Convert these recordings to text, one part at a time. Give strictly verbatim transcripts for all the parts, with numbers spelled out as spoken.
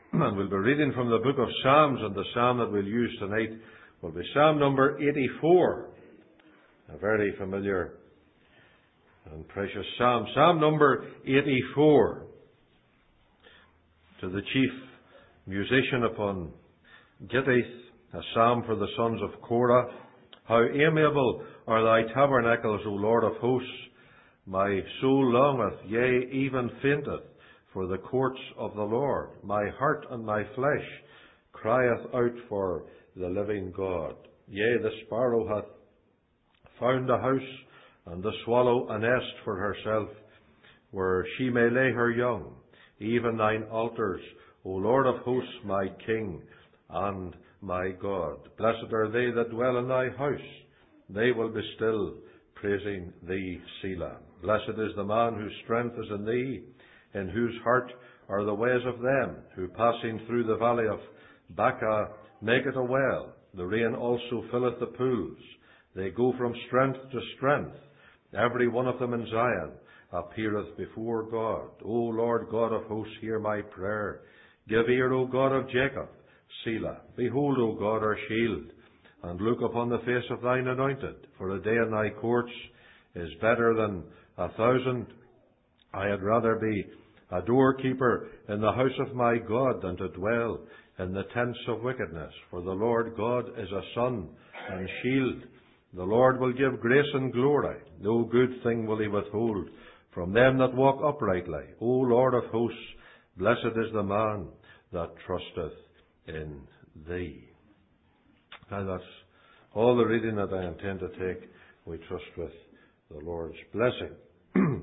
And we'll be reading from the book of Psalms, and the psalm that we'll use tonight will be Psalm number eighty-four. A very familiar and precious psalm. Psalm number eighty-four. To the chief musician upon Gittith, a psalm for the sons of Korah. How amiable are thy tabernacles, O Lord of hosts! My soul longeth, yea, even fainteth, for the courts of the Lord. My heart and my flesh crieth out for the living God. Yea, the sparrow hath found a house, and the swallow a nest for herself, where she may lay her young. Even thine altars, O Lord of hosts, my King and my God. Blessed are they that dwell in thy house. They will be still praising thee, Selah. Blessed is the man whose strength is in thee, in whose heart are the ways of them, who passing through the valley of Baca make it a well. The rain also filleth the pools. They go from strength to strength. Every one of them in Zion appeareth before God. O Lord God of hosts, hear my prayer. Give ear, O God of Jacob. Selah. Behold, O God, our shield, and look upon the face of thine anointed. For a day in thy courts is better than a thousand. I had rather be a doorkeeper in the house of my God than to dwell in the tents of wickedness. For the Lord God is a sun and shield. The Lord will give grace and glory. No good thing will he withhold from them that walk uprightly. O Lord of hosts, blessed is the man that trusteth in thee. Now that's all the reading that I intend to take. We trust with the Lord's blessing.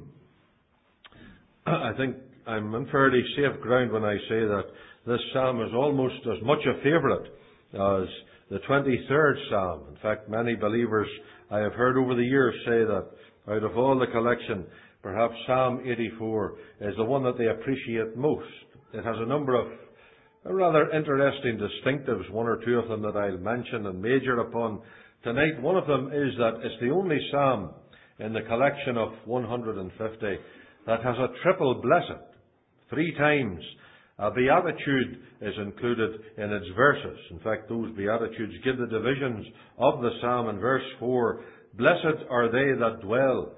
I think I'm on fairly safe ground when I say that this psalm is almost as much a favourite as the twenty-third psalm. In fact, many believers I have heard over the years say that out of all the collection, perhaps Psalm eighty-four is the one that they appreciate most. It has a number of rather interesting distinctives, one or two of them that I'll mention and major upon tonight. One of them is that it's the only psalm in the collection of one hundred fifty that has a triple blessed. Three times a beatitude is included in its verses. In fact, those beatitudes give the divisions of the psalm. In verse four, blessed are they that dwell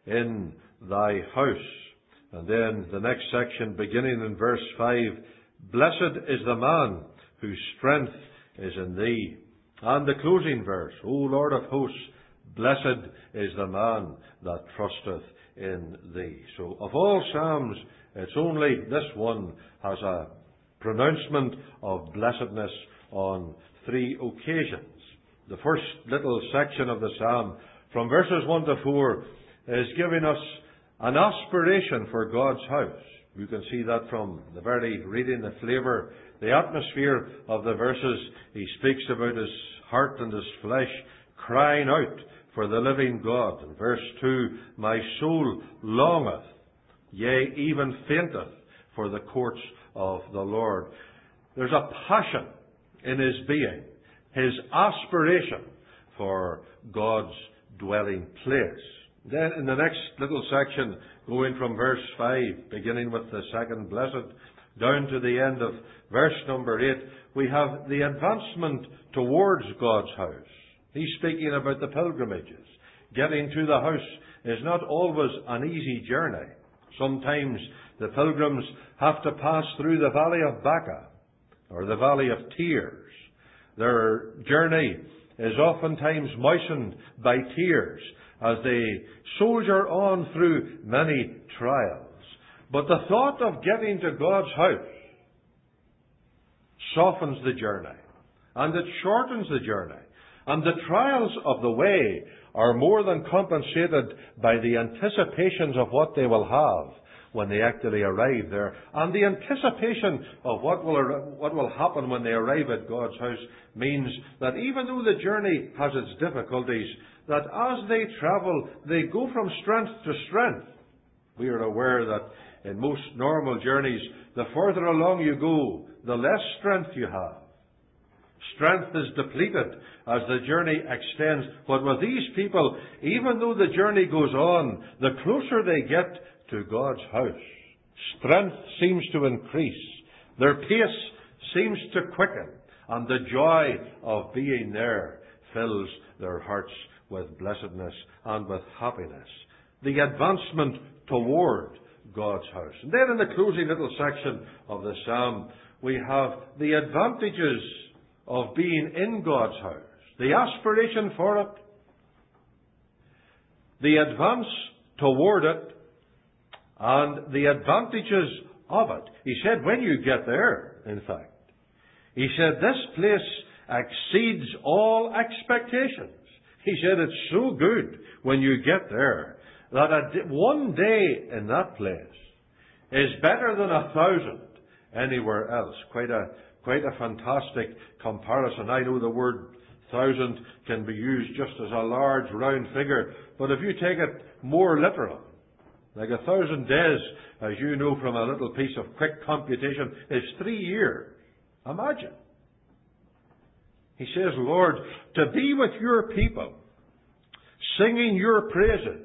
in thy house. And then the next section, beginning in verse five, blessed is the man whose strength is in thee. And the closing verse, O Lord of hosts, blessed is the man that trusteth in thee. So of all psalms, it's only this one has a pronouncement of blessedness on three occasions. The first little section of the psalm, from verses one to four, is giving us an aspiration for God's house. You can see that from the very reading, the flavour, the atmosphere of the verses. He speaks about his heart and his flesh crying out for the living God. In verse two, my soul longeth, yea, even fainteth, for the courts of the Lord. There's a passion in his being, his aspiration for God's dwelling place. Then in the next little section, going from verse five, beginning with the second blessed, down to the end of verse number eight, we have the advancement towards God's house. He's speaking about the pilgrimages. Getting to the house is not always an easy journey. Sometimes the pilgrims have to pass through the valley of Baca, or the valley of tears. Their journey is oftentimes moistened by tears as they soldier on through many trials. But the thought of getting to God's house softens the journey, and it shortens the journey. And the trials of the way are more than compensated by the anticipations of what they will have when they actually arrive there. And the anticipation of what will, what will happen when they arrive at God's house means that even though the journey has its difficulties, that as they travel, they go from strength to strength. We are aware that in most normal journeys, the further along you go, the less strength you have. Strength is depleted as the journey extends. But with these people, even though the journey goes on, the closer they get to God's house, strength seems to increase. Their pace seems to quicken, and the joy of being there fills their hearts with blessedness and with happiness. The advancement toward God's house. And then in the closing little section of the psalm, we have the advantages of being in God's house, the aspiration for it, the advance toward it, and the advantages of it. He said, when you get there, in fact, he said, this place exceeds all expectations. He said, it's so good when you get there that a d- one day in that place is better than a thousand anywhere else. Quite a, quite a fantastic comparison. I know the word thousand can be used just as a large round figure, but if you take it more literal, like a thousand days, as you know from a little piece of quick computation, is three years. Imagine. He says, Lord, to be with your people, singing your praises,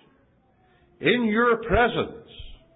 in your presence,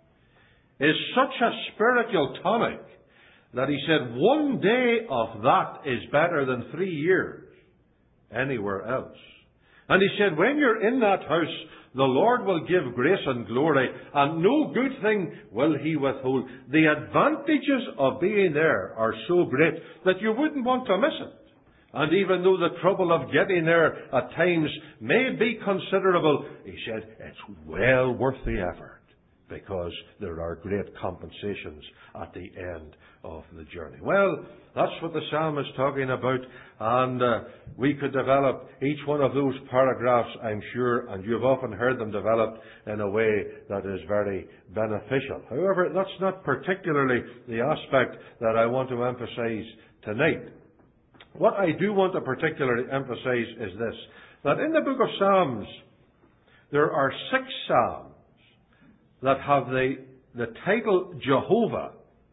is such a spiritual tonic that he said one day of that is better than three years anywhere else. And he said, when you're in that house, the Lord will give grace and glory, and no good thing will he withhold. The advantages of being there are so great that you wouldn't want to miss it. And even though the trouble of getting there at times may be considerable, he said, it's well worth the effort, because there are great compensations at the end of the journey. Well, that's what the psalm is talking about, and uh, we could develop each one of those paragraphs, I'm sure, and you've often heard them developed in a way that is very beneficial. However, that's not particularly the aspect that I want to emphasize tonight. What I do want to particularly emphasize is this, that in the book of Psalms, there are six psalms that have the, the title Jehovah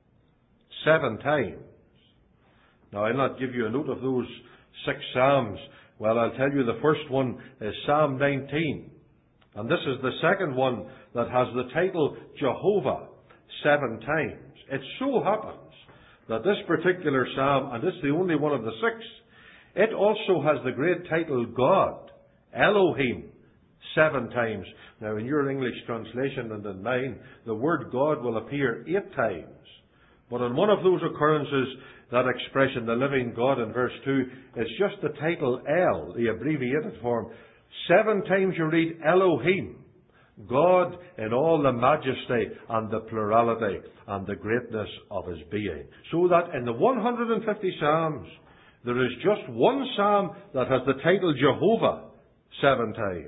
seven times. Now, I'll not give you a note of those six psalms. Well, I'll tell you the first one is Psalm nineteen. And this is the second one that has the title Jehovah seven times. It so happens that this particular psalm, and this is the only one of the six, it also has the great title God, Elohim, seven times. Now, in your English translation and in mine, the word God will appear eight times. But on one of those occurrences, that expression, the living God in verse two, is just the title El, the abbreviated form. Seven times you read Elohim, God in all the majesty and the plurality and the greatness of his being. So that in the one hundred fifty Psalms, there is just one Psalm that has the title Jehovah seven times.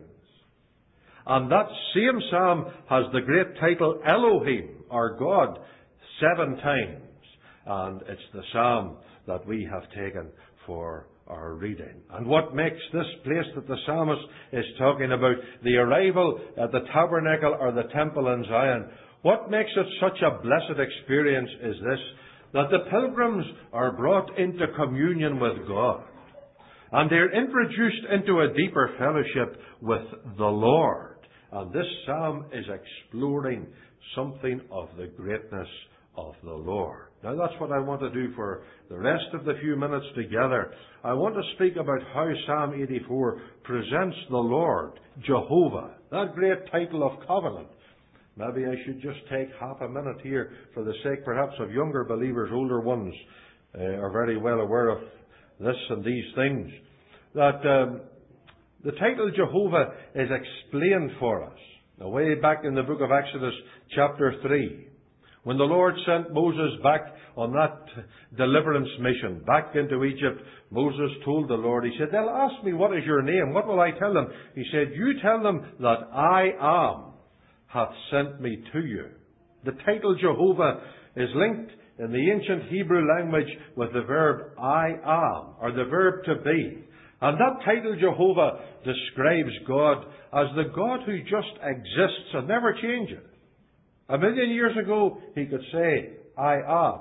And that same Psalm has the great title Elohim, or God, seven times. And it's the Psalm that we have taken for our reading. And what makes this place that the psalmist is talking about, the arrival at the tabernacle or the temple in Zion, what makes it such a blessed experience is this, that the pilgrims are brought into communion with God. And they're introduced into a deeper fellowship with the Lord. And this psalm is exploring something of the greatness of the Lord. Now that's what I want to do for the rest of the few minutes together. I want to speak about how Psalm eighty-four presents the Lord, Jehovah, that great title of covenant. Maybe I should just take half a minute here for the sake perhaps of younger believers. Older ones uh, are very well aware of this and these things. That um, the title Jehovah is explained for us. Now, way back in the book of Exodus chapter three, when the Lord sent Moses back on that deliverance mission, back into Egypt, Moses told the Lord, he said, they'll ask me, what is your name? What will I tell them? He said, you tell them that I am hath sent me to you. The title Jehovah is linked in the ancient Hebrew language with the verb I am, or the verb to be. And that title Jehovah describes God as the God who just exists and never changes. A million years ago, he could say, I am.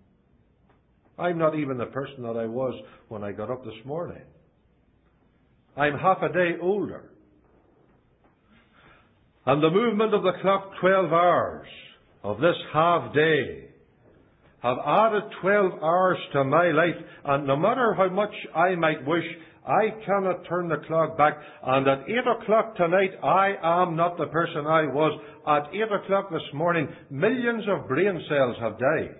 I'm not even the person that I was when I got up this morning. I'm half a day older. And the movement of the clock twelve hours of this half day have added twelve hours to my life, and no matter how much I might wish, I cannot turn the clock back, and at eight o'clock tonight, I am not the person I was. At eight o'clock this morning, millions of brain cells have died,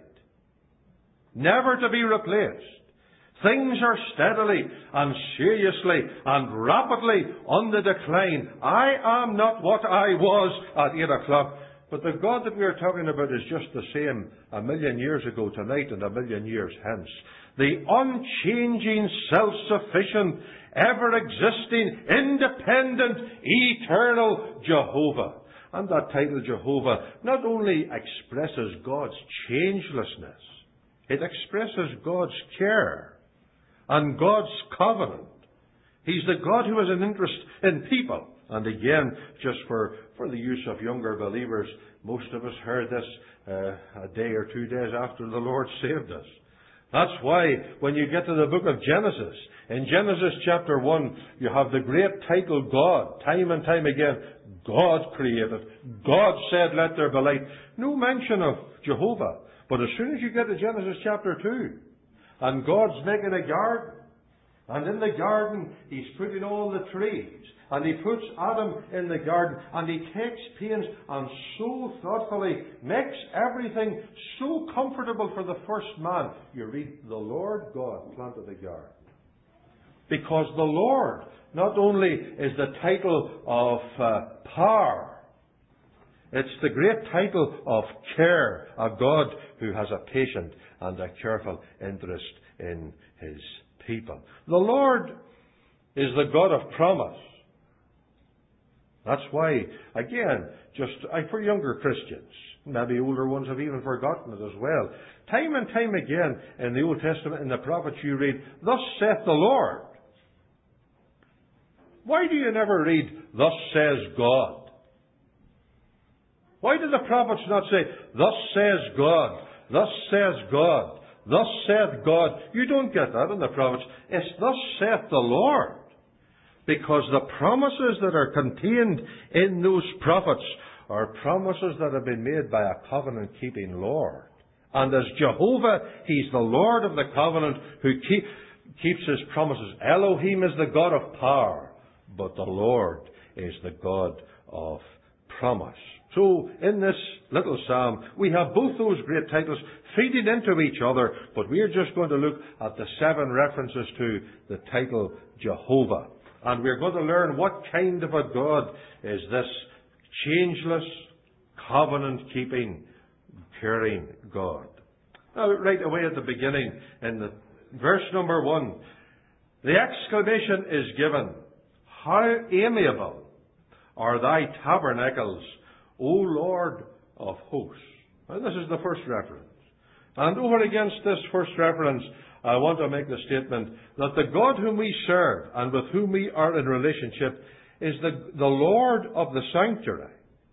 never to be replaced. Things are steadily and seriously and rapidly on the decline. I am not what I was at eight o'clock. But the God that we are talking about is just the same a million years ago tonight and a million years hence. The unchanging, self-sufficient, ever-existing, independent, eternal Jehovah. And that title, Jehovah, not only expresses God's changelessness, it expresses God's care and God's covenant. He's the God who has an interest in people. And again, just for, for the use of younger believers, most of us heard this uh, a day or two days after the Lord saved us. That's why when you get to the book of Genesis, in Genesis chapter one, you have the great title God. Time and time again, God created. God said, let there be light. No mention of Jehovah. But as soon as you get to Genesis chapter two, and God's making a garden, and in the garden, He's putting all the trees. And He puts Adam in the garden. And He takes pains and so thoughtfully makes everything so comfortable for the first man. You read, the Lord God planted the garden. Because the Lord not only is the title of uh, power, it's the great title of care, a God who has a patient and a careful interest in His people. The Lord is the God of promise. That's why, again, just uh, for younger Christians, maybe older ones have even forgotten it as well. Time and time again in the Old Testament, in the prophets, you read, thus saith the Lord. Why do you never read, thus says God? Why do the prophets not say, thus says God, thus says God, thus saith God? You don't get that in the prophets. It's thus saith the Lord. Because the promises that are contained in those prophets are promises that have been made by a covenant-keeping Lord. And as Jehovah, He's the Lord of the covenant who keep, keeps His promises. Elohim is the God of power, but the Lord is the God of promise. So, in this little psalm, we have both those great titles feeding into each other, but we're just going to look at the seven references to the title Jehovah. And we're going to learn what kind of a God is this changeless, covenant-keeping, caring God. Now, right away at the beginning, in the verse number one, the exclamation is given, how amiable are thy tabernacles, O Lord of hosts. And this is the first reference. And over against this first reference, I want to make the statement that the God whom we serve and with whom we are in relationship is the, the Lord of the sanctuary.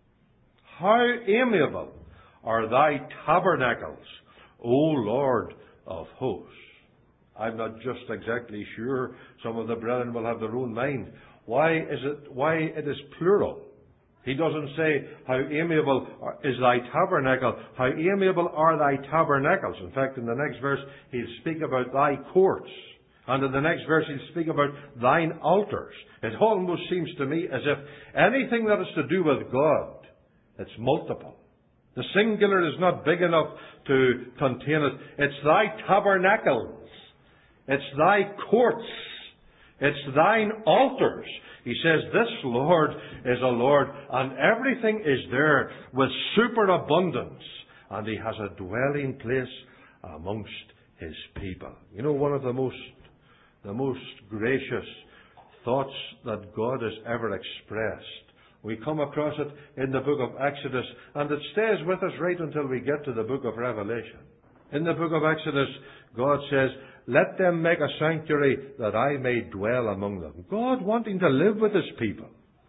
How amiable are thy tabernacles, O Lord of hosts. I'm not just exactly sure. Some of the brethren will have their own mind. Why is it, why it is plural? He doesn't say, how amiable is thy tabernacle, how amiable are thy tabernacles. In fact, in the next verse, he'll speak about thy courts. And in the next verse, he'll speak about thine altars. It almost seems to me as if anything that is to do with God, it's multiple. The singular is not big enough to contain it. It's thy tabernacles. It's thy courts. It's thine altars. He says, this Lord is a Lord, and everything is there with superabundance, and He has a dwelling place amongst His people. You know, one of the most, the most gracious thoughts that God has ever expressed, we come across it in the book of Exodus, and it stays with us right until we get to the book of Revelation. In the book of Exodus, God says, let them make a sanctuary that I may dwell among them. God wanting to live with His people.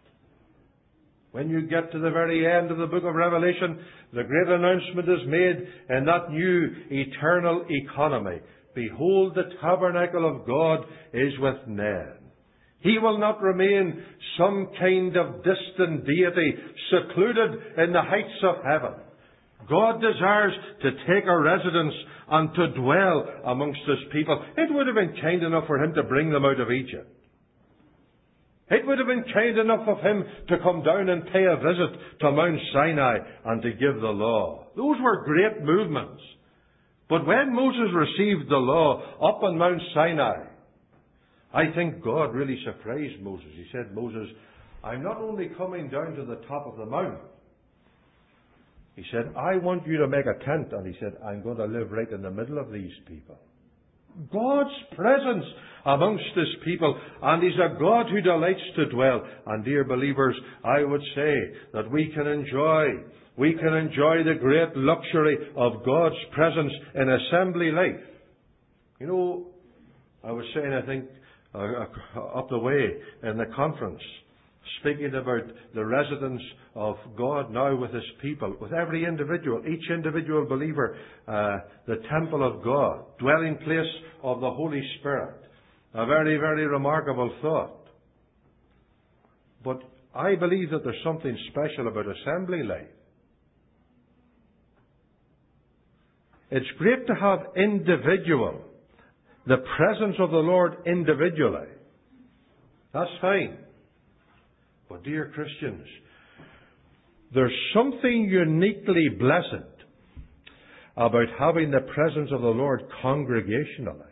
When you get to the very end of the book of Revelation, the great announcement is made in that new eternal economy. Behold, the tabernacle of God is with men. He will not remain some kind of distant deity secluded in the heights of heaven. God desires to take a residence and to dwell amongst His people. It would have been kind enough for Him to bring them out of Egypt. It would have been kind enough of Him to come down and pay a visit to Mount Sinai and to give the law. Those were great movements. But when Moses received the law up on Mount Sinai, I think God really surprised Moses. He said, Moses, I'm not only coming down to the top of the mountain. He said, I want you to make a tent. And he said, I'm going to live right in the middle of these people. God's presence amongst His people, and He's a God who delights to dwell. And dear believers, I would say that we can enjoy, we can enjoy the great luxury of God's presence in assembly life. You know, I was saying, I think, uh, up the way in the conference, speaking about the residence of God now with His people, with every individual, each individual believer, uh, the temple of God, dwelling place of the Holy Spirit. A very, very remarkable thought. But I believe that there's something special about assembly life. It's great to have individual, the presence of the Lord individually. That's fine. But dear Christians, there's something uniquely blessed about having the presence of the Lord congregationally.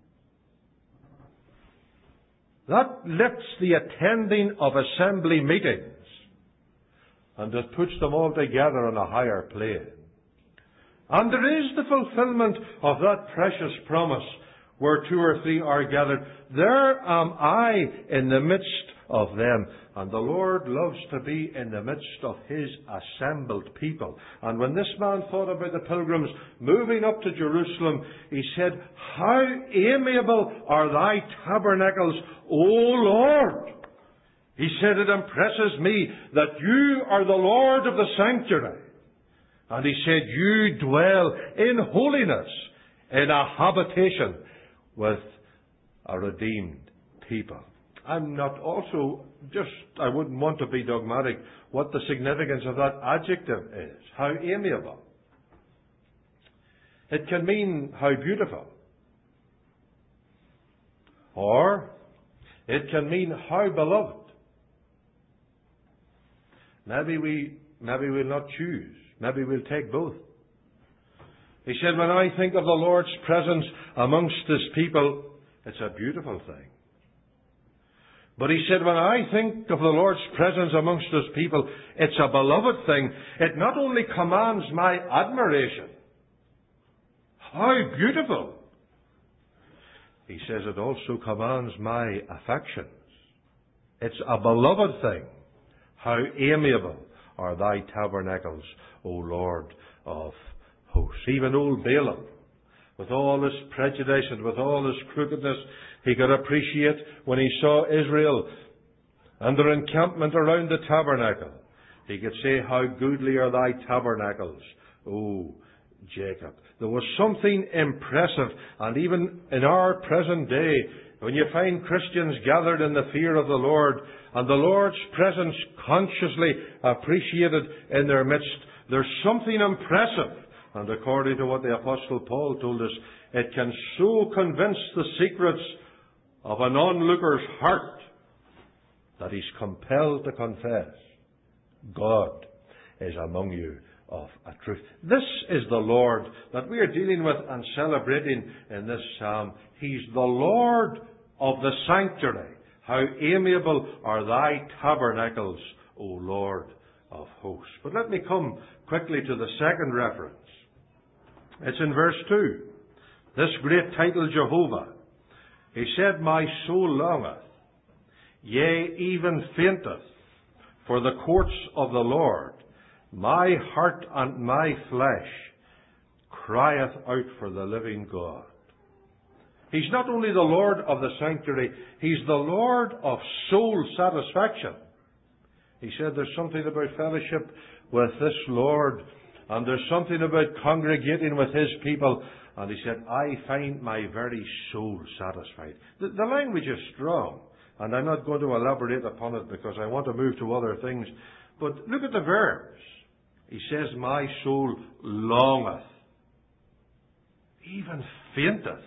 That lifts the attending of assembly meetings and it puts them all together on a higher plane. And there is the fulfillment of that precious promise, where two or three are gathered, there am I in the midst of them. And the Lord loves to be in the midst of His assembled people. And when this man thought about the pilgrims moving up to Jerusalem, he said, how amiable are thy tabernacles, O Lord! He said, it impresses me that you are the Lord of the sanctuary. And he said, you dwell in holiness, in a habitation with a redeemed people. I'm not also, just, I wouldn't want to be dogmatic, what the significance of that adjective is. How amiable. It can mean how beautiful. Or, it can mean how beloved. Maybe we, maybe we'll not choose. Maybe we'll take both. He said, when I think of the Lord's presence amongst His people, it's a beautiful thing. But he said, when I think of the Lord's presence amongst His people, it's a beloved thing. It not only commands my admiration. How beautiful! He says it also commands my affections. It's a beloved thing. How amiable are thy tabernacles, O Lord of hosts. Even old Balaam, with all his prejudice and with all his crookedness, he could appreciate when he saw Israel and their encampment around the tabernacle. He could say, how goodly are thy tabernacles, O Jacob. There was something impressive, and even in our present day, when you find Christians gathered in the fear of the Lord, and the Lord's presence consciously appreciated in their midst, there's something impressive. And according to what the Apostle Paul told us, it can so convince the secrets of an onlooker's heart that he's compelled to confess, God is among you of a truth. This is the Lord that we are dealing with and celebrating in this psalm. He's the Lord of the sanctuary. How amiable are thy tabernacles, O Lord of hosts. But let me come quickly to the second reference. It's in verse two. This great title, Jehovah. He said, my soul longeth, yea, even fainteth, for the courts of the Lord. My heart and my flesh crieth out for the living God. He's not only the Lord of the sanctuary, He's the Lord of soul satisfaction. He said there's something about fellowship with this Lord, and there's something about congregating with His people. And he said, I find my very soul satisfied. The, the language is strong, and I'm not going to elaborate upon it because I want to move to other things. But look at the verbs. He says, my soul longeth, even fainteth.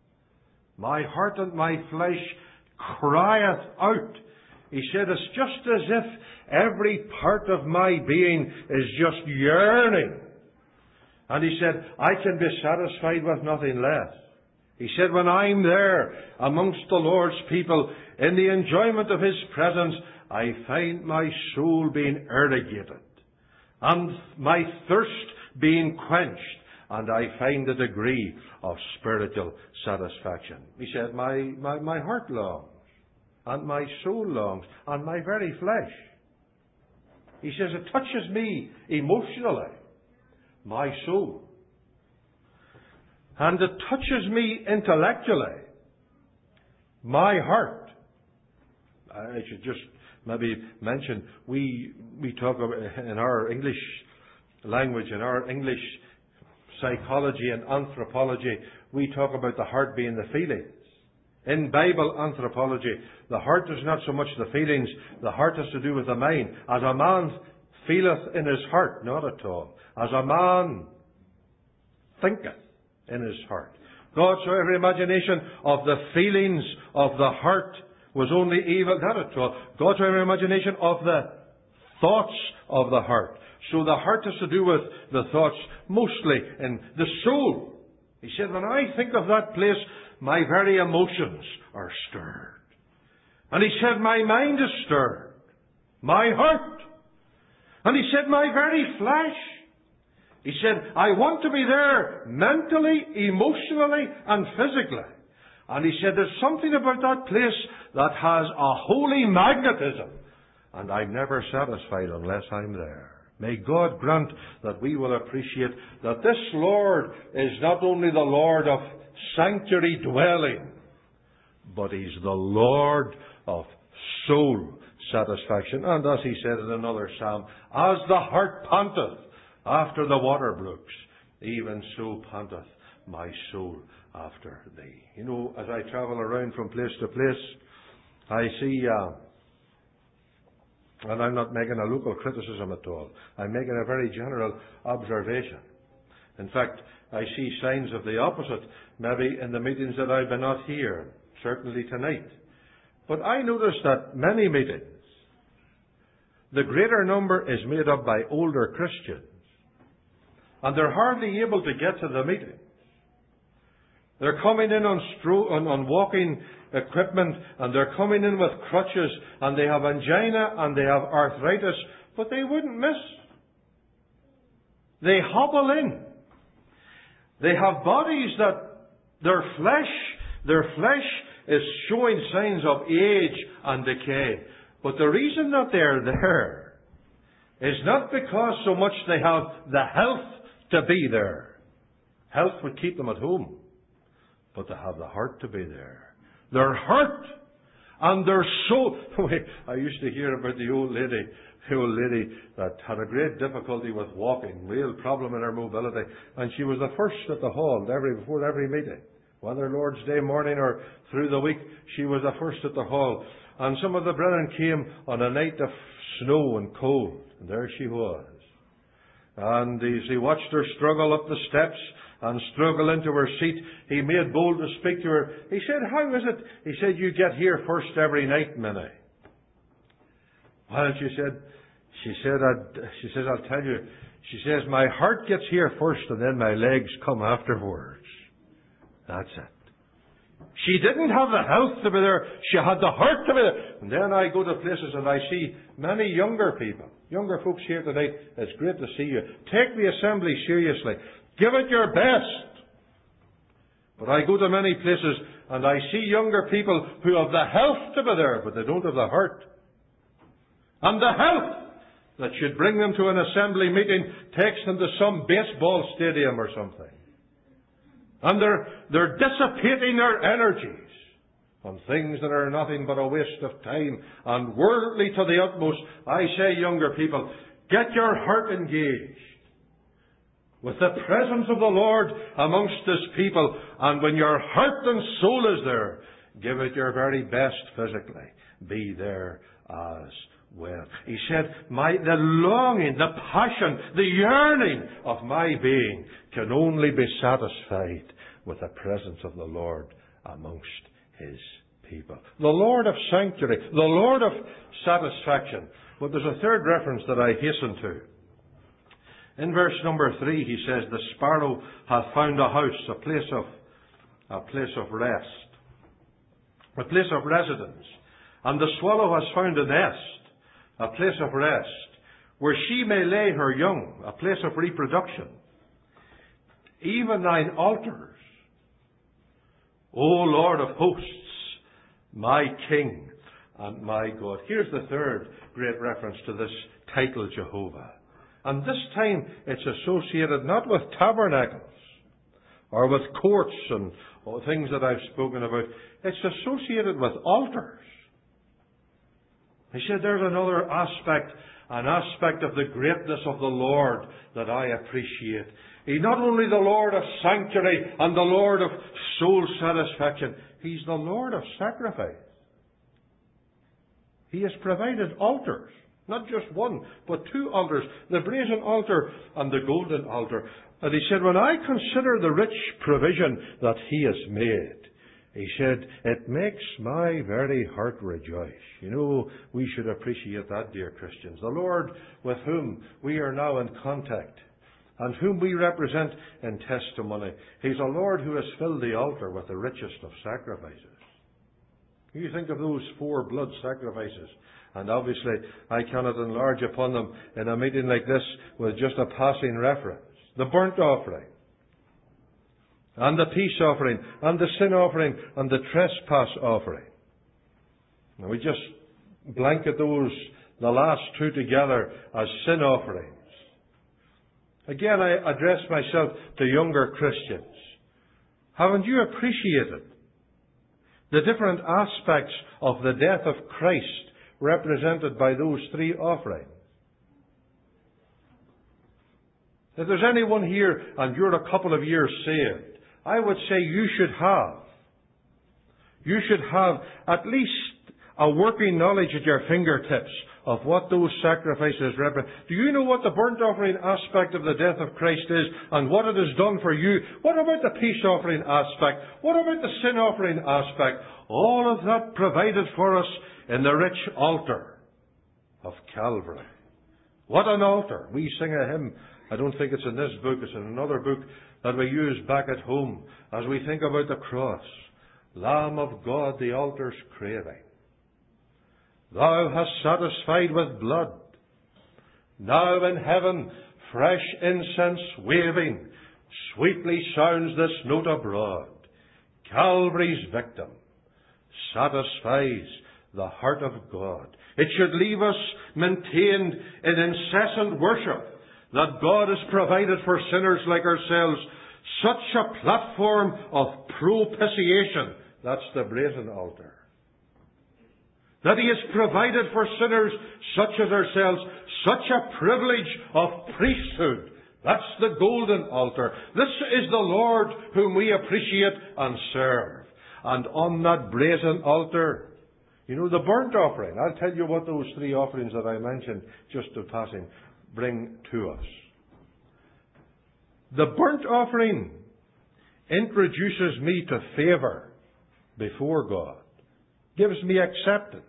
My heart and my flesh crieth out. He said, it's just as if every part of my being is just yearning. And he said, I can be satisfied with nothing less. He said, when I'm there amongst the Lord's people, in the enjoyment of His presence, I find my soul being irrigated, and my thirst being quenched, and I find a degree of spiritual satisfaction. He said, my, my, my heart longs, and my soul longs, and my very flesh. He says, it touches me emotionally, my soul. And it touches me intellectually, my heart. I should just maybe mention, we we talk about, in our English language, in our English psychology and anthropology, we talk about the heart being the feelings. In Bible anthropology, the heart is not so much the feelings, the heart has to do with the mind. As a man feeleth in his heart, not at all. As a man thinketh in his heart. God saw every imagination of the feelings of the heart was only evil. Not at all. God saw every imagination of the thoughts of the heart. So the heart has to do with the thoughts mostly in the soul. He said, when I think of that place, my very emotions are stirred. And he said, my mind is stirred. My heart. And he said, my very flesh. He said, I want to be there mentally, emotionally, and physically. And he said, there's something about that place that has a holy magnetism. And I'm never satisfied unless I'm there. May God grant that we will appreciate that this Lord is not only the Lord of sanctuary dwelling, but He's the Lord of soul satisfaction. And as He said in another psalm, as the hart panteth after the water brooks, even so panteth my soul after Thee. You know, as I travel around from place to place, I see, uh, and I'm not making a local criticism at all, I'm making a very general observation. In fact, I see signs of the opposite, maybe in the meetings that I've been not here, certainly tonight. But I notice that many meetings, the greater number is made up by older Christians. And they're hardly able to get to the meeting. They're coming in on, stro- on, on walking equipment, and they're coming in with crutches, and they have angina, and they have arthritis, but they wouldn't miss. They hobble in. They have bodies that their flesh, their flesh is showing signs of age and decay. But the reason that they're there is not because so much they have the health to be there. Health would keep them at home. But to have the heart to be there. Their heart and their soul. I used to hear about the old lady, the old lady that had a great difficulty with walking, real problem in her mobility. And she was the first at the hall every, before every meeting. Whether Lord's Day morning or through the week, she was the first at the hall. And some of the brethren came on a night of snow and cold. And there she was. And as he watched her struggle up the steps and struggle into her seat, he made bold to speak to her. He said, how is it? He said, you get here first every night, Minnie. Well, she said, she said, I'd, she says, I'll tell you. She says, my heart gets here first and then my legs come afterwards. That's it. She didn't have the health to be there. She had the heart to be there. And then I go to places and I see many younger people. Younger folks here tonight. It's great to see you. Take the assembly seriously. Give it your best. But I go to many places and I see younger people who have the health to be there, but they don't have the heart. And the health that should bring them to an assembly meeting takes them to some baseball stadium or something. And they're, they're dissipating their energies on things that are nothing but a waste of time and worldly to the utmost. I say, younger people, get your heart engaged with the presence of the Lord amongst His people. And when your heart and soul is there, give it your very best physically. Be there as well. He said, my, the longing, the passion, the yearning of my being can only be satisfied with the presence of the Lord amongst His people. The Lord of sanctuary, the Lord of satisfaction. But there's a third reference that I hasten to. In verse number three, he says, the sparrow hath found a house, a place of, a place of rest, a place of residence. And the swallow has found a nest, a place of rest, where she may lay her young, a place of reproduction. Even thine altars, O Lord of hosts, my King and my God. Here's the third great reference to this title, Jehovah. And this time it's associated not with tabernacles or with courts and things that I've spoken about. It's associated with altars. He said there's another aspect, an aspect of the greatness of the Lord that I appreciate. He's not only the Lord of sanctuary and the Lord of soul satisfaction, He's the Lord of sacrifice. He has provided altars. Not just one, but two altars. The brazen altar and the golden altar. And he said, when I consider the rich provision that He has made, he said, it makes my very heart rejoice. You know, we should appreciate that, dear Christians. The Lord with whom we are now in contact and whom we represent in testimony, He's a Lord who has filled the altar with the richest of sacrifices. You think of those four blood sacrifices, and obviously I cannot enlarge upon them in a meeting like this with just a passing reference. The burnt offering, and the peace offering, and the sin offering, and the trespass offering. And we just blanket those, the last two together, as sin offerings. Again, I address myself to younger Christians. Haven't you appreciated the different aspects of the death of Christ represented by those three offerings? If there's anyone here and you're a couple of years saved, I would say you should have. You should have at least a working knowledge at your fingertips of what those sacrifices represent. Do you know what the burnt offering aspect of the death of Christ is and what it has done for you? What about the peace offering aspect? What about the sin offering aspect? All of that provided for us in the rich altar of Calvary. What an altar! We sing a hymn. I don't think it's in this book. It's in another book that we use back at home as we think about the cross. Lamb of God, the altar's craving. Thou hast satisfied with blood. Now in heaven, fresh incense waving, sweetly sounds this note abroad. Calvary's victim satisfies the heart of God. It should leave us maintained in incessant worship that God has provided for sinners like ourselves such a platform of propitiation. That's the brazen altar. That He has provided for sinners such as ourselves such a privilege of priesthood. That's the golden altar. This is the Lord whom we appreciate and serve. And on that brazen altar, you know, the burnt offering. I'll tell you what those three offerings that I mentioned just in passing bring to us. The burnt offering introduces me to favour before God. Gives me acceptance.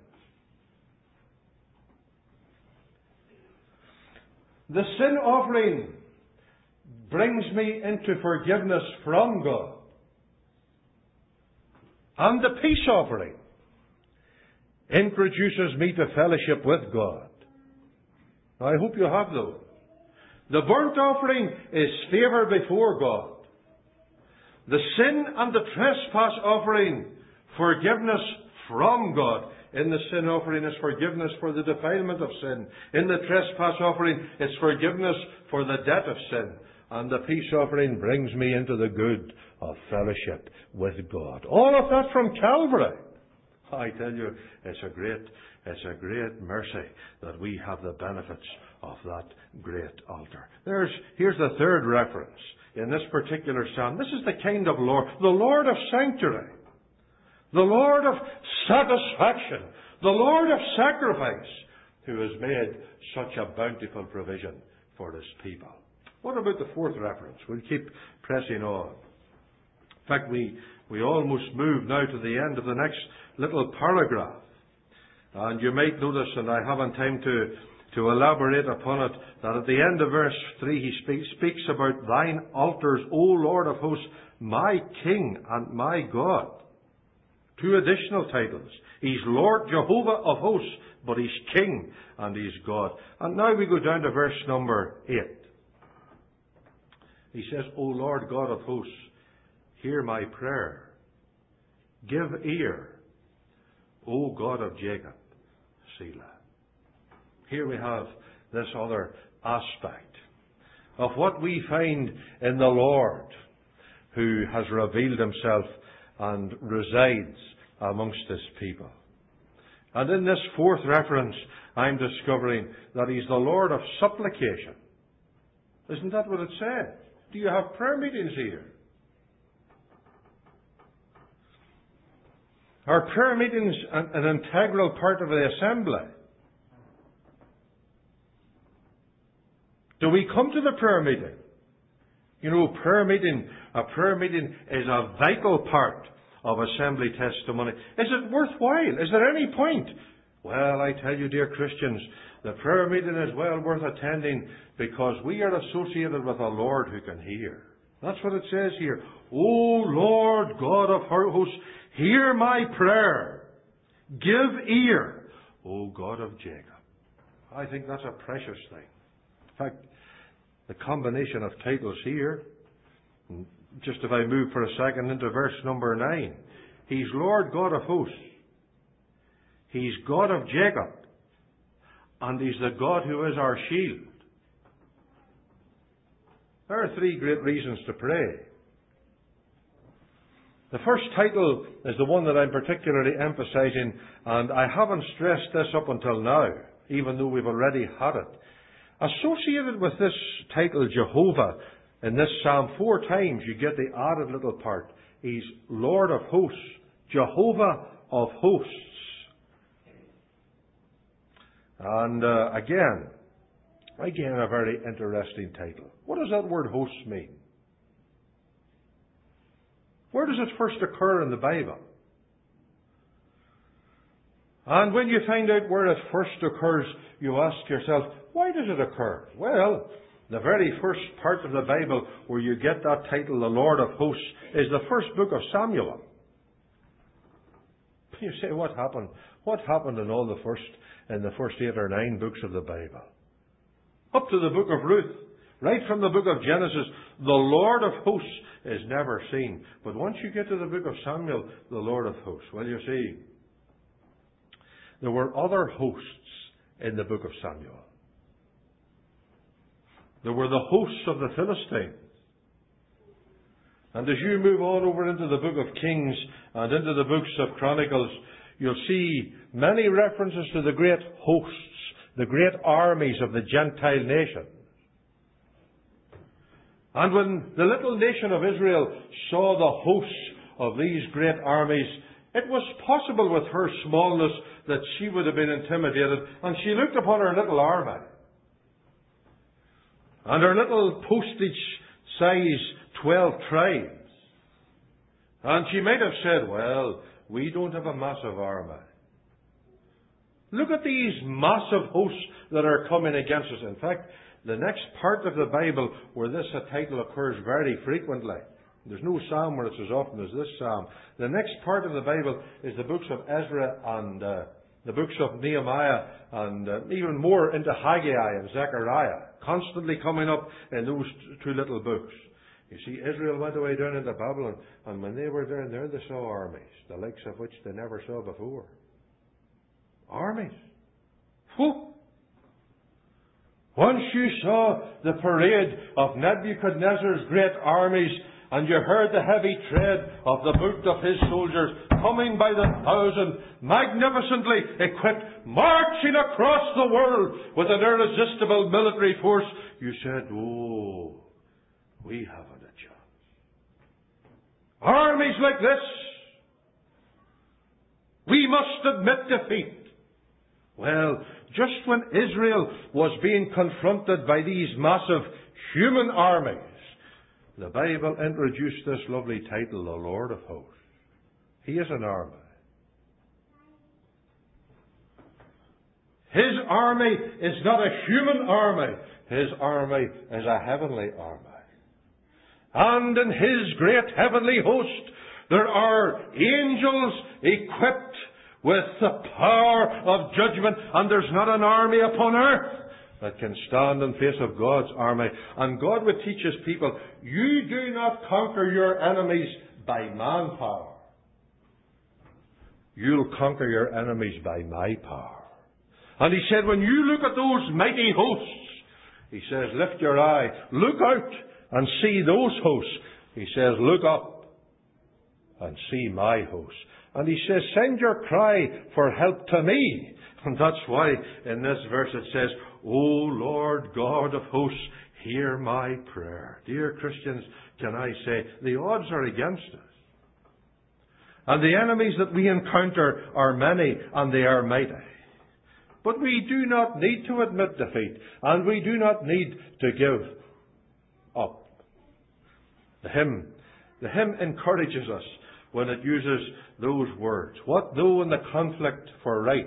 The sin offering brings me into forgiveness from God. And the peace offering introduces me to fellowship with God. Now, I hope you have those. The burnt offering is favour before God. The sin and the trespass offering, forgiveness from God. In the sin offering is forgiveness for the defilement of sin. In the trespass offering is forgiveness for the debt of sin. And the peace offering brings me into the good of fellowship with God. All of that from Calvary. I tell you, it's a great, it's a great mercy that we have the benefits of that great altar. There's, here's the third reference in this particular psalm. This is the kind of Lord, the Lord of sanctuary, the Lord of satisfaction, the Lord of sacrifice, who has made such a bountiful provision for his people. What about the fourth reference? We'll keep pressing on. In fact, we, we almost move now to the end of the next little paragraph. And you might notice, and I haven't time to, to elaborate upon it, that at the end of verse three he speaks, speaks about thine altars, O Lord of hosts, my King and my God. Two additional titles. He's Lord Jehovah of hosts, but he's King and he's God. And now we go down to verse number eight. He says, O Lord God of hosts, hear my prayer. Give ear, O God of Jacob. Selah. Here we have this other aspect of what we find in the Lord, who has revealed himself and resides amongst his people. And in this fourth reference, I'm discovering that he's the Lord of supplication. Isn't that what it said? Do you have prayer meetings here? Are prayer meetings an, an integral part of the assembly? Do we come to the prayer meeting? You know, prayer meeting, a prayer meeting is a vital part of assembly testimony. Is it worthwhile? Is there any point? Well, I tell you, dear Christians, the prayer meeting is well worth attending because we are associated with a Lord who can hear. That's what it says here. O Lord God of hosts, hear my prayer. Give ear, O God of Jacob. I think that's a precious thing. In fact, the combination of titles here, just if I move for a second into verse number nine, he's Lord God of hosts. He's God of Jacob. And he's the God who is our shield. There are three great reasons to pray. The first title is the one that I'm particularly emphasizing, and I haven't stressed this up until now, even though we've already had it. Associated with this title, Jehovah, in this psalm, four times you get the added little part. He's Lord of hosts, Jehovah of hosts. And uh, again, again a very interesting title. What does that word hosts mean? Where does it first occur in the Bible? And when you find out where it first occurs, you ask yourself, why does it occur? Well, the very first part of the Bible where you get that title, the Lord of Hosts, is the first book of Samuel. You say, what happened? What happened in all the first, in the first eight or nine books of the Bible? Up to the book of Ruth, right from the book of Genesis, the Lord of Hosts is never seen. But once you get to the book of Samuel, the Lord of Hosts, well, you see, there were other hosts in the book of Samuel. There were the hosts of the Philistines. And as you move on over into the book of Kings and into the books of Chronicles, you'll see many references to the great hosts, the great armies of the Gentile nations. And when the little nation of Israel saw the hosts of these great armies, it was possible with her smallness that she would have been intimidated, and she looked upon her little army and her little postage-size twelve tribes, and she might have said, well, we don't have a massive army. Look at these massive hosts that are coming against us. In fact, the next part of the Bible where this title occurs very frequently, there's no psalm where it's as often as this psalm. The next part of the Bible is the books of Ezra and uh, the books of Nehemiah, and uh, even more into Haggai and Zechariah, constantly coming up in those two little books. You see, Israel went away down into Babylon, and when they were down there, they saw armies, the likes of which they never saw before. Armies. Whew. Once you saw the parade of Nebuchadnezzar's great armies, and you heard the heavy tread of the boot of his soldiers coming by the thousand, magnificently equipped, marching across the world with an irresistible military force, you said, oh, we haven't a chance. Armies like this, we must admit defeat. Well, just when Israel was being confronted by these massive human armies, the Bible introduced this lovely title, the Lord of Hosts. He is an army. His army is not a human army. His army is a heavenly army. And in His great heavenly host, there are angels equipped with the power of judgment. And there's not an army upon earth that can stand in face of God's army. And God would teach His people, you do not conquer your enemies by manpower. You'll conquer your enemies by my power. And He said, when you look at those mighty hosts, He says, lift your eye, look out and see those hosts. He says, look up and see my hosts. And He says, send your cry for help to me. And that's why in this verse it says, O Lord God of hosts, hear my prayer. Dear Christians, can I say, the odds are against us. And the enemies that we encounter are many and they are mighty. But we do not need to admit defeat, and we do not need to give up. The hymn, the hymn encourages us when it uses those words. What though in the conflict for right?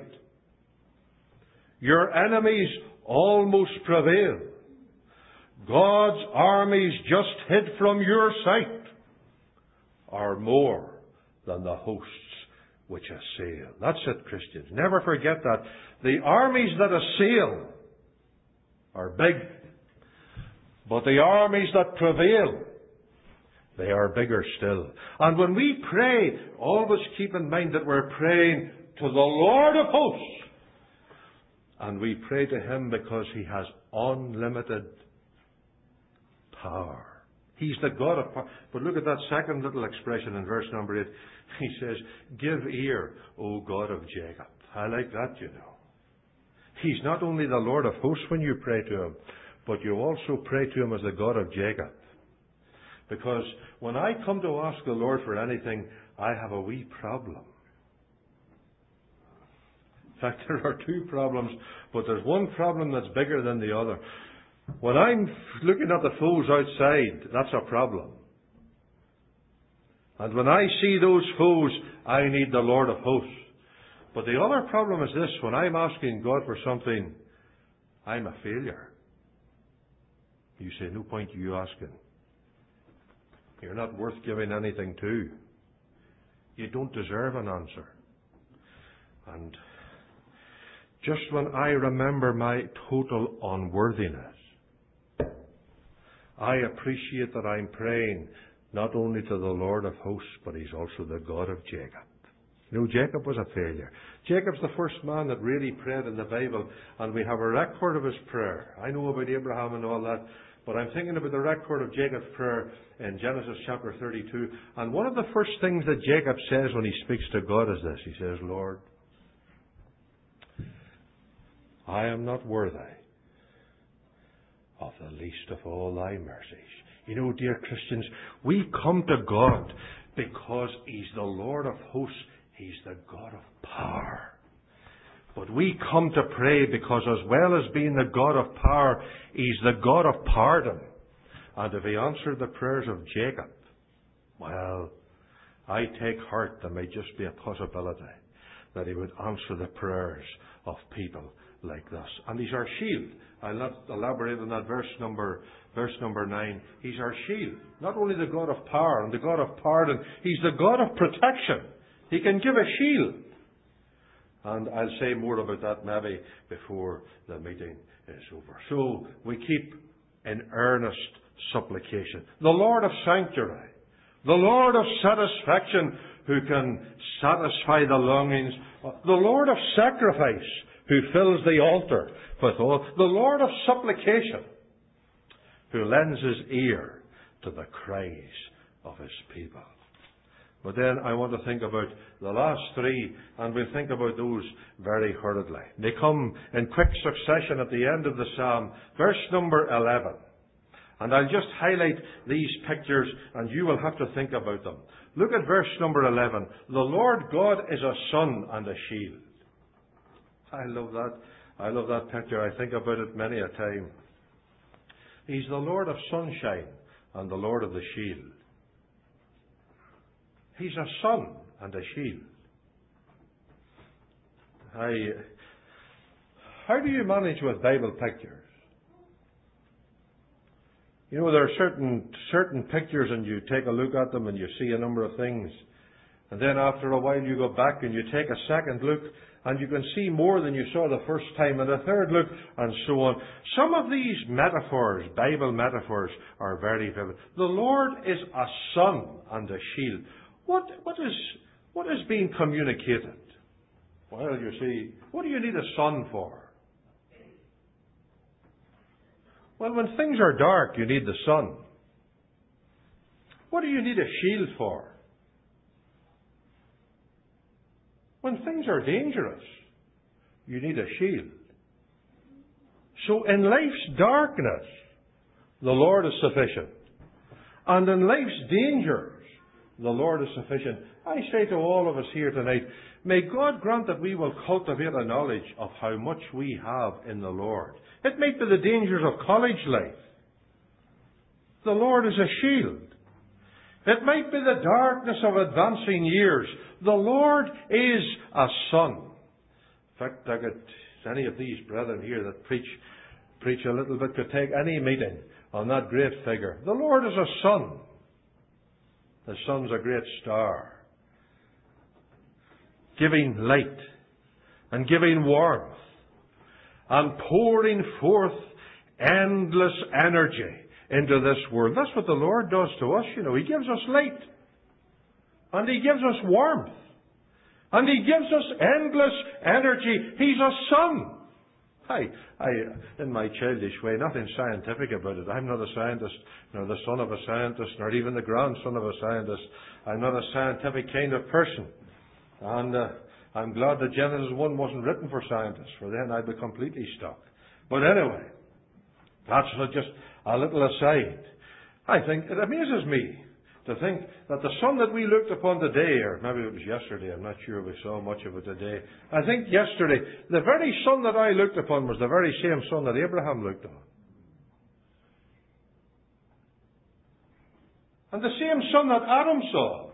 Your enemies almost prevail. God's armies just hid from your sight are more than the hosts which assail. That's it, Christians. Never forget that. The armies that assail are big, but the armies that prevail, they are bigger still. And when we pray, always keep in mind that we're praying to the Lord of hosts. And we pray to Him because He has unlimited power. He's the God of power. But look at that second little expression in verse number eight. He says, give ear, O God of Jacob. I like that, you know. He's not only the Lord of hosts when you pray to Him, but you also pray to Him as the God of Jacob. Because when I come to ask the Lord for anything, I have a wee problem. In fact, there are two problems, but there's one problem that's bigger than the other. When I'm looking at the foes outside, that's a problem. And when I see those foes, I need the Lord of hosts. But the other problem is this: when I'm asking God for something, I'm a failure. You say, no point you asking. You're not worth giving anything to. You don't deserve an answer. And just when I remember my total unworthiness, I appreciate that I'm praying not only to the Lord of hosts, but He's also the God of Jacob. You know, Jacob was a failure. Jacob's the first man that really prayed in the Bible, and we have a record of his prayer. I know about Abraham and all that, but I'm thinking about the record of Jacob's prayer in Genesis chapter thirty-two. And one of the first things that Jacob says when he speaks to God is this. He says, Lord, I am not worthy of the least of all Thy mercies. You know, dear Christians, we come to God because He's the Lord of hosts. He's the God of power. But we come to pray because as well as being the God of power, He's the God of pardon. And if He answered the prayers of Jacob, well, I take heart there may just be a possibility that He would answer the prayers of people like this. And He's our shield. I'll not elaborate on that verse number, verse number nine. He's our shield. Not only the God of power and the God of pardon, He's the God of protection. He can give a shield. And I'll say more about that maybe before the meeting is over. So we keep in earnest supplication. The Lord of sanctuary, the Lord of satisfaction who can satisfy the longings, the Lord of sacrifice who fills the altar with all, the Lord of supplication who lends His ear to the cries of His people. But then I want to think about the last three, and we'll think about those very hurriedly. They come in quick succession at the end of the psalm, verse number eleven. And I'll just highlight these pictures, and you will have to think about them. Look at verse number eleven. The Lord God is a sun and a shield. I love that. I love that picture. I think about it many a time. He's the Lord of sunshine and the Lord of the shield. He's a sun and a shield. I, how do you manage with Bible pictures? You know, there are certain certain pictures and you take a look at them and you see a number of things. And then after a while you go back and you take a second look and you can see more than you saw the first time, and a third look, and so on. Some of these metaphors, Bible metaphors, are very vivid. The Lord is a sun and a shield. What, what is, what is being communicated? Well, you see, what do you need a sun for? Well, when things are dark, you need the sun. What do you need a shield for? When things are dangerous, you need a shield. So in life's darkness, the Lord is sufficient. And in life's dangers, the Lord is sufficient. I say to all of us here tonight, may God grant that we will cultivate a knowledge of how much we have in the Lord. It might be the dangers of college life. The Lord is a shield. It might be the darkness of advancing years. The Lord is a sun. In fact, I could, any of these brethren here that preach, preach a little bit could take any meeting on that great figure. The Lord is a sun. The sun's a great star, giving light and giving warmth and pouring forth endless energy into this world. That's what the Lord does to us, you know. He gives us light. And He gives us warmth. And He gives us endless energy. He's a sun. I, I, in my childish way, nothing scientific about it. I'm not a scientist, nor the son of a scientist, nor even the grandson of a scientist. I'm not a scientific kind of person. And uh, I'm glad that Genesis one wasn't written for scientists, for then I'd be completely stuck. But anyway, that's just a little aside. I think it amazes me to think that the sun that we looked upon today, or maybe it was yesterday, I'm not sure we saw much of it today. I think yesterday, the very sun that I looked upon was the very same sun that Abraham looked on. And the same sun that Adam saw.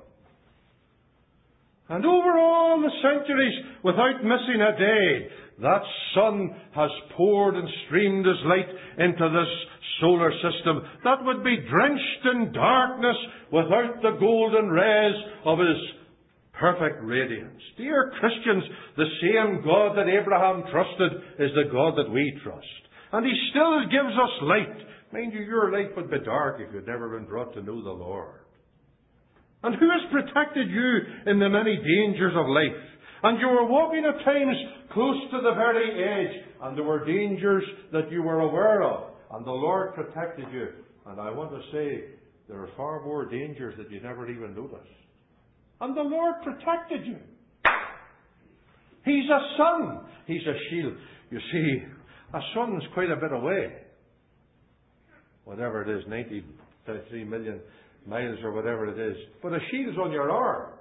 And over all the centuries, without missing a day, that sun has poured and streamed His light into this solar system that would be drenched in darkness without the golden rays of His perfect radiance. Dear Christians, the same God that Abraham trusted is the God that we trust. And He still gives us light. Mind you, your life would be dark if you'd never been brought to know the Lord. And who has protected you in the many dangers of life? And you were walking at times close to the very edge, and there were dangers that you were aware of, and the Lord protected you. And I want to say, there are far more dangers that you never even noticed. And the Lord protected you. He's a sun. He's a shield. You see, a sun's quite a bit away. Whatever it is, ninety-three million miles or whatever it is. But a shield's on your arm.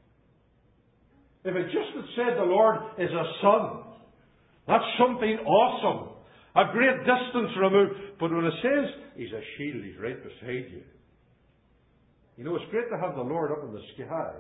If it just had said the Lord is a sun, that's something awesome. A great distance removed. But when it says He's a shield, He's right beside you. You know, it's great to have the Lord up in the sky.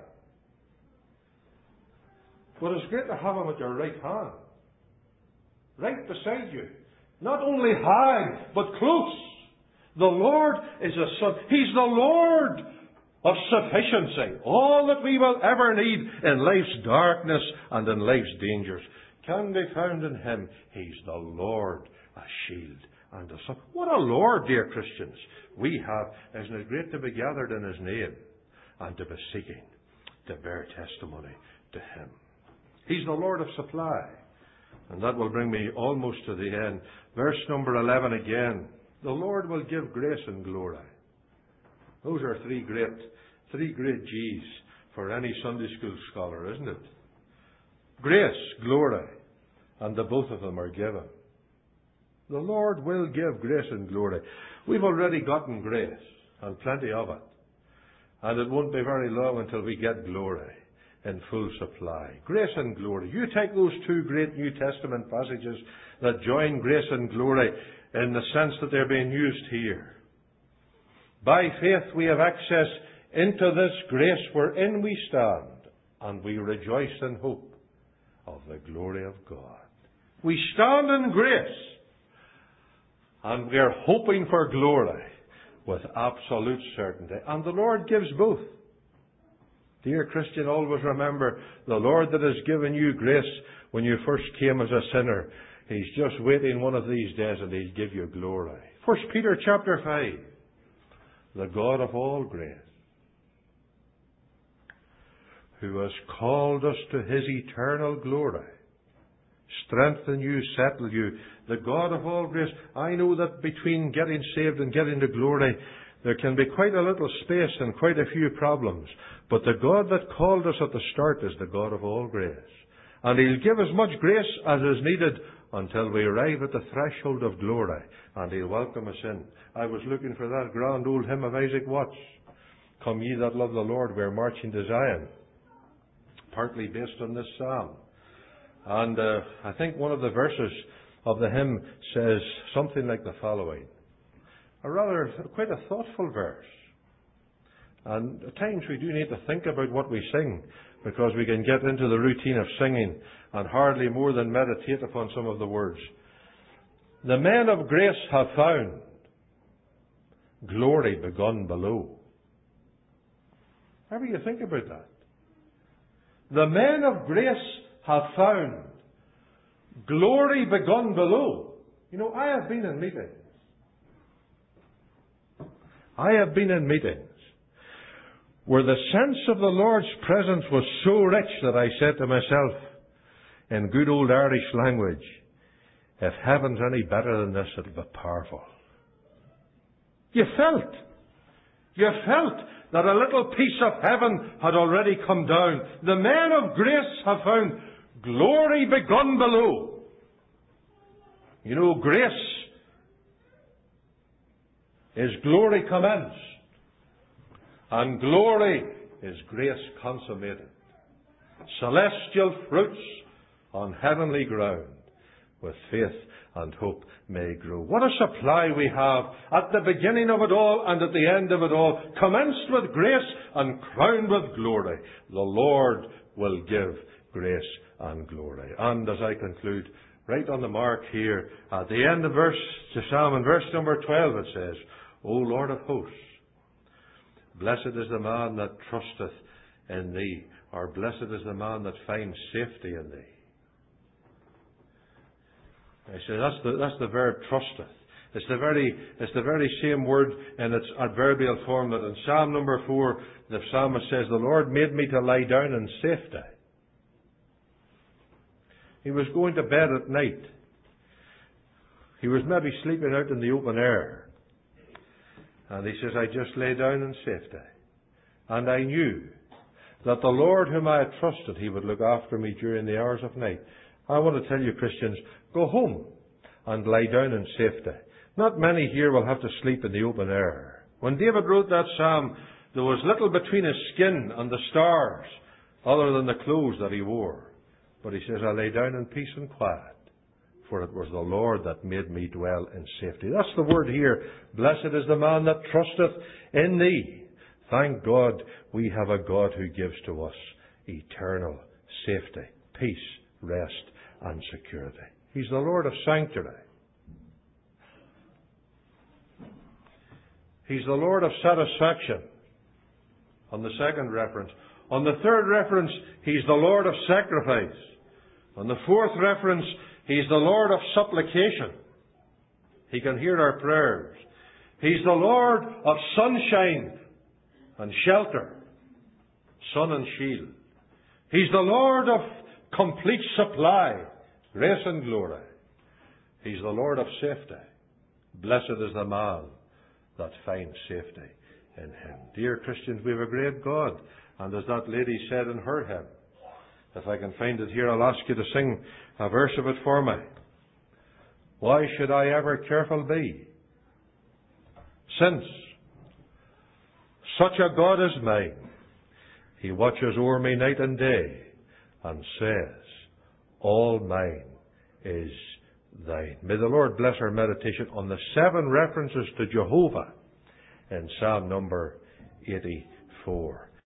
But it's great to have Him at your right hand. Right beside you. Not only high, but close. The Lord is a sun. He's the Lord of sufficiency. All that we will ever need in life's darkness and in life's dangers can be found in Him. He's the Lord, a shield and a sun. What a Lord, dear Christians, we have. Isn't it great to be gathered in His name and to be seeking to bear testimony to Him? He's the Lord of supply. And that will bring me almost to the end. Verse number eleven again. The Lord will give grace and glory. Those are three great, three great G's for any Sunday school scholar, isn't it? Grace, glory, and the both of them are given. The Lord will give grace and glory. We've already gotten grace, and plenty of it. And it won't be very long until we get glory in full supply. Grace and glory. You take those two great New Testament passages that join grace and glory in the sense that they're being used here. By faith we have access into this grace wherein we stand, and we rejoice in hope of the glory of God. We stand in grace, and we are hoping for glory with absolute certainty. And the Lord gives both. Dear Christian, always remember, the Lord that has given you grace when you first came as a sinner, He's just waiting one of these days and He'll give you glory. First Peter chapter five. The God of all grace, who has called us to His eternal glory, strengthen you, settle you. The God of all grace. I know that between getting saved and getting to glory, there can be quite a little space and quite a few problems. But the God that called us at the start is the God of all grace. And He'll give as much grace as is needed until we arrive at the threshold of glory. And He'll welcome us in. I was looking for that grand old hymn of Isaac Watts. Come ye that love the Lord, we're marching to Zion. Partly based on this psalm. And uh, I think one of the verses of the hymn says something like the following. A rather, quite a thoughtful verse. And at times we do need to think about what we sing, because we can get into the routine of singing and hardly more than meditate upon some of the words. The men of grace have found glory begun below. Ever you think about that? The men of grace have found glory begun below. You know, I have been in meetings. I have been in meetings where the sense of the Lord's presence was so rich that I said to myself, in good old Irish language, if heaven's any better than this, it'll be powerful. You felt, you felt that a little piece of heaven had already come down. The men of grace have found glory begun below. You know, grace is glory commenced, and glory is grace consummated. Celestial fruits on heavenly ground, with faith and hope may grow. What a supply we have at the beginning of it all and at the end of it all, commenced with grace and crowned with glory. The Lord will give grace and glory. And as I conclude, right on the mark here, at the end of verse, to Psalm, in verse number twelve, it says, O Lord of hosts, blessed is the man that trusteth in Thee, or blessed is the man that finds safety in Thee. I say that's the that's the verb trusteth. It's the very it's the very same word in its adverbial form that in Psalm number four the psalmist says, the Lord made me to lie down in safety. He was going to bed at night. He was maybe sleeping out in the open air. And he says, I just lay down in safety. And I knew that the Lord whom I had trusted, He would look after me during the hours of night. I want to tell you, Christians, go home and lie down in safety. Not many here will have to sleep in the open air. When David wrote that psalm, there was little between his skin and the stars, other than the clothes that he wore. But he says, I lay down in peace and quiet, for it was the Lord that made me dwell in safety. That's the word here. Blessed is the man that trusteth in Thee. Thank God we have a God who gives to us eternal safety, peace, rest, and security. He's the Lord of sanctuary. He's the Lord of satisfaction. On the second reference. On the third reference, He's the Lord of sacrifice. On the fourth reference, He's the Lord of supplication. He can hear our prayers. He's the Lord of sunshine and shelter, sun and shield. He's the Lord of complete supply, grace and glory. He's the Lord of safety. Blessed is the man that finds safety in Him. Dear Christians, we have a great God. And as that lady said in her hymn, if I can find it here, I'll ask you to sing a verse of it for me. Why should I ever careful be, since such a God is mine? He watches o'er me night and day, and says, all mine is thine. May the Lord bless our meditation on the seven references to Jehovah in Psalm number eighty-four.